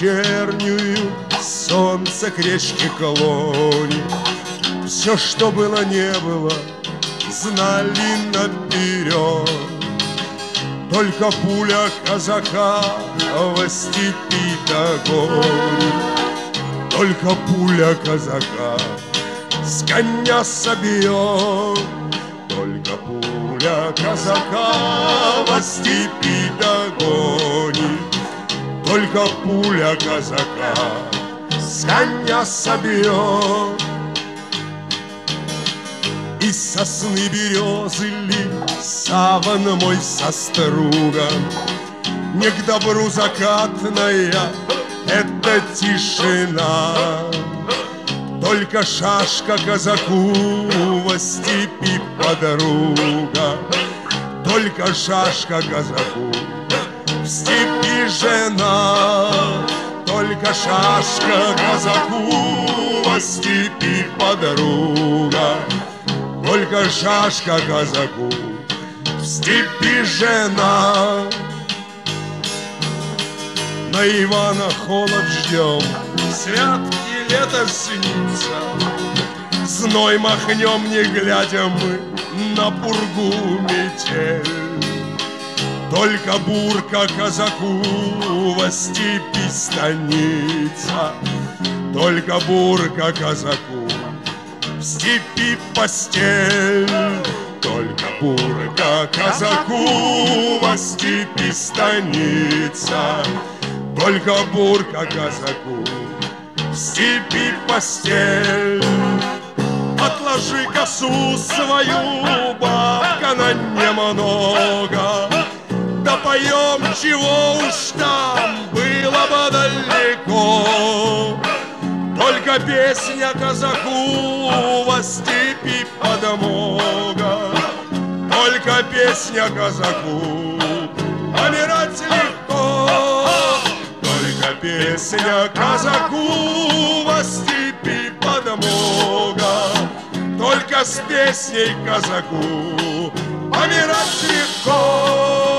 вечернюю солнце к речке клонит. Все, что было, не было, знали наперед. Только пуля казака во степи догонит. Только пуля казака с коня собьет. Только пуля казака во степи догонит. Только пуля казака с коня собьет. Из сосны березы ли саван мой со стругом. Не к добру закатная эта тишина. Только шашка казаку во степи подруга. Только шашка казаку в степи жена. Только шашка казаку во степи подруга. Только шашка казаку в степи жена. На Ивана холод ждем, святки лето снится. Зной махнем, не глядя мы на пургу метель. Только бурка казаку во степи станица. Только бурка казаку в степи постель. Только бурка казаку во степи станица. Только бурка казаку в степи постель. Отложи косу свою, бабка, на немного. Да поем, чего уж там было бы далеко. Только песня казаку во степи подмога. Только песня казаку помирать легко. Только песня казаку во степи подмога. Только с песней казаку помирать легко.